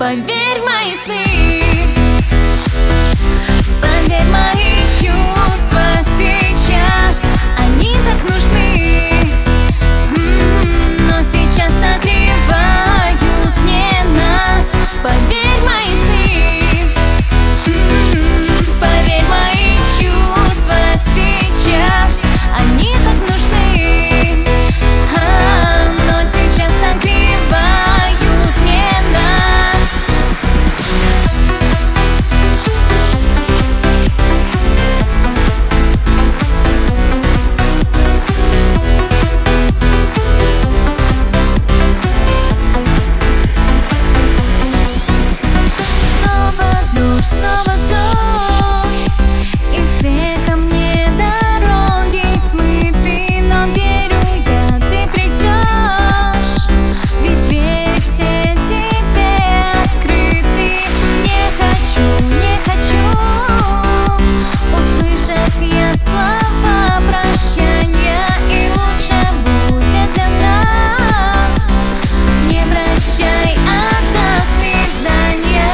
Поверь в мои сны, поверь в мои чувства сейчас. Они так нужны, но сейчас согревают не нас. Поверь в мои сны, поверь в мои чувства сейчас. Они так нужны, но сейчас согревают не нас. Снова дождь, и все ко мне дороги смыты, но верю я, ты придешь, ведь двери все тебе открыты. Не хочу услышать я слова прощания, и лучше будет для нас. Не прощай, а до свидания.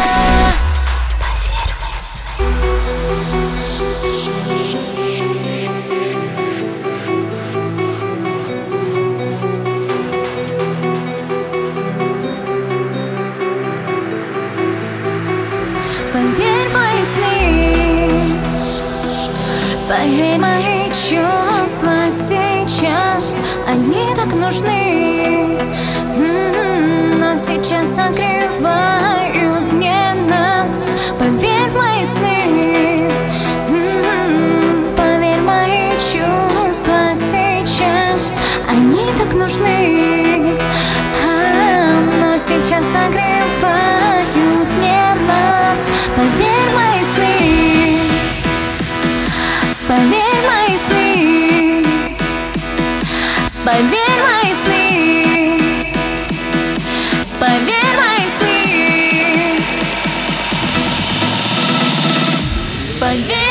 Поверь в мои сны, поверь в мои чувства сейчас. Они так нужны, но сейчас согревают не нас. Поверь в мои сны, поверь в мои чувства сейчас. Они так нужны, но сейчас согревают не нас. Поверь в мои сны, поверь в мои сны, поверь в мои сны, поверь в мои сны, поверь.